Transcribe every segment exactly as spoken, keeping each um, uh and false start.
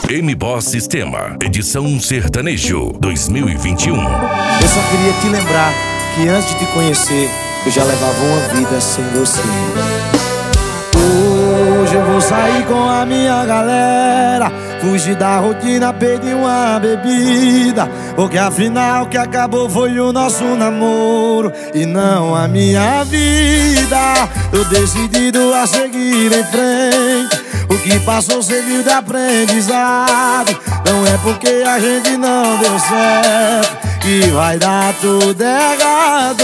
M-Boss Sistema, edição sertanejo dois mil e vinte e um. Eu só queria te lembrar que antes de te conhecer, eu já levava uma vida sem você. Hoje eu vou sair com a minha galera, fugir da rotina, pedir uma bebida, porque afinal o que acabou foi o nosso namoro e não a minha vida. Tô decidido a seguir em frente, o que passou serviu de aprendizado. Não é porque a gente não deu certo que vai dar tudo errado.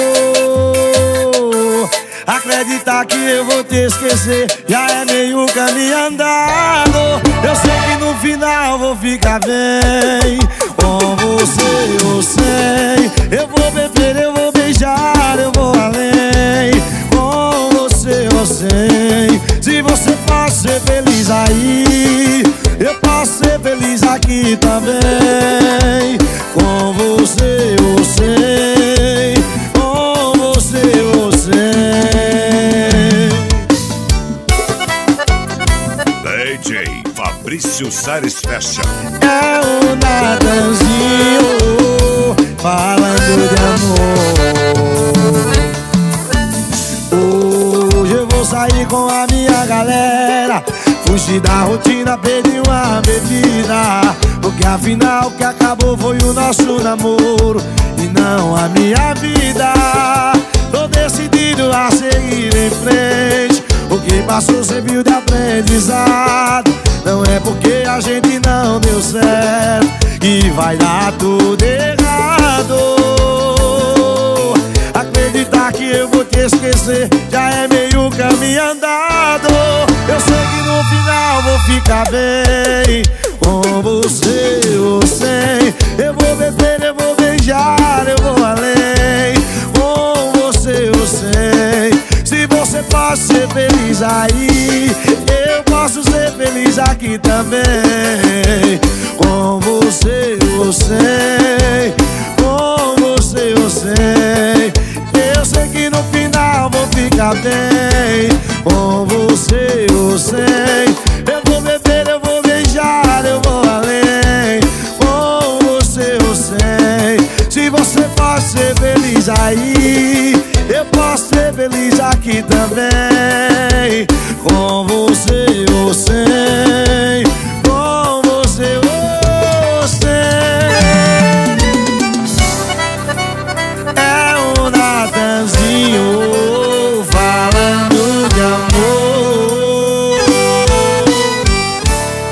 Acreditar que eu vou te esquecer já é meio caminho andado. Eu sei que no final vou ficar bem com você, eu sei. Eu vou beber, eu vou beijar, eu vou além com você, eu sei. Se você pode ser feliz aí, eu posso ser feliz aqui também. Com você, eu sei. Com você, eu sei. D J Fabrício Sares Fashion. É o Natanzinho falando de amor. Hoje eu vou sair com a minha galera, fugir da rotina, pedir uma bebida, porque afinal o que acabou foi o nosso namoro e não a minha vida. Tô decidido a seguir em frente, o que passou serviu de aprendizado. Não é porque a gente não deu certo que vai dar tudo errado. Acreditar que eu vou te esquecer já é meio caminho andado. Eu sei que no final vou ficar bem com você, eu sei. Eu vou beber, eu vou beijar, eu vou além com você, eu sei. Se você pode ser feliz aí, eu posso ser feliz aqui também. Com você, eu sei. Com você, eu sei. Eu sei que no final vou ficar bem com você.